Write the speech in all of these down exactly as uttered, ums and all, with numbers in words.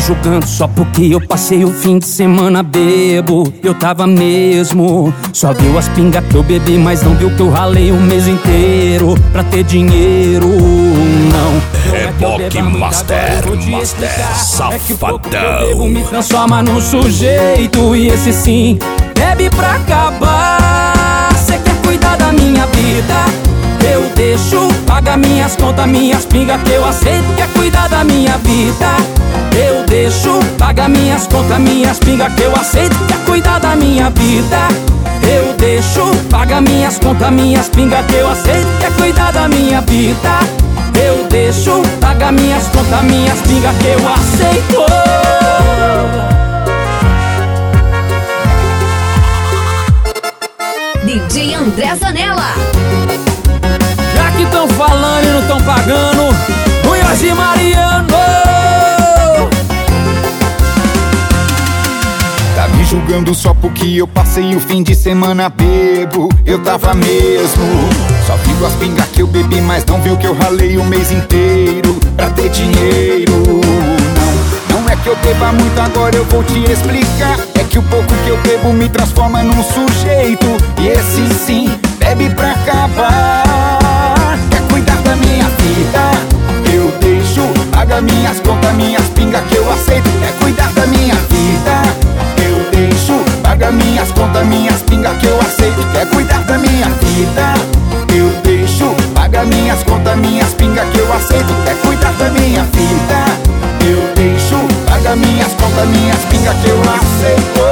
julgando só porque eu passei o fim de semana bebo. Eu tava mesmo. Só viu as pingas que eu bebi, mas não viu que eu ralei o mês inteiro pra ter dinheiro. Não, Reboque Master, Master, é que o pouco que eu safadão. bebo me transforma num sujeito. E esse sim, bebe pra acabar. Cê quer cuidar da minha vida? Eu deixo, paga minhas contas, minhas pingas que eu aceito. Quer cuidar da minha vida? Eu deixo, paga minhas contas, minhas pingas que eu aceito. Quer cuidar da minha vida? Eu deixo, paga minhas contas, minhas pingas que eu aceito. Quer cuidar da minha vida? Eu deixo, paga minhas contas, minhas pingas que eu aceito. D J André Zanella. Já que tão falando e não tão pagando, Munhoz e Mariano. Tá me julgando só porque eu passei o fim de semana bebo. Eu tava mesmo. Só viu as pingas que eu bebi, mas não viu que eu ralei o mês inteiro pra ter dinheiro. Não, não é que eu beba muito, agora eu vou te explicar. É que o pouco que eu bebo me transforma num sujeito. E esse sim, bebe pra acabar. Quer cuidar da minha vida? Eu deixo, paga minhas contas, minhas pingas que eu aceito. Quer cuidar da minha vida? Eu deixo, paga minhas contas, minhas pingas que eu aceito. Quer cuidar da minha vida? Eu deixo, paga minhas contas, minhas pingas que eu aceito. Quer cuidar da minha vida? Eu deixo, paga minhas contas, minhas pingas que eu aceito.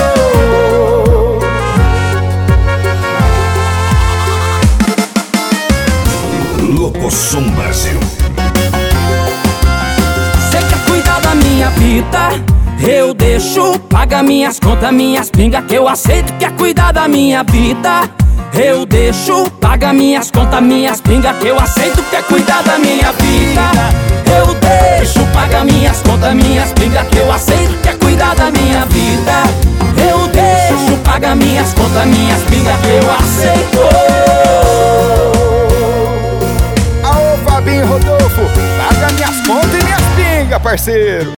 Locosom Brasil. Cê quer cuidar da minha vida? Eu deixo, paga minhas contas, minhas pingas que eu aceito. Quer cuidar da minha vida? Eu deixo, paga minhas contas, minhas pingas que eu aceito. Quer cuidar da minha vida? Eu deixo, paga minhas contas, minhas pingas que eu aceito. Quer cuidar da minha vida? Eu deixo, paga minhas contas, minhas pingas que eu aceito. Aô, Fabinho Rodolfo, paga minhas contas e minhas pingas, parceiro.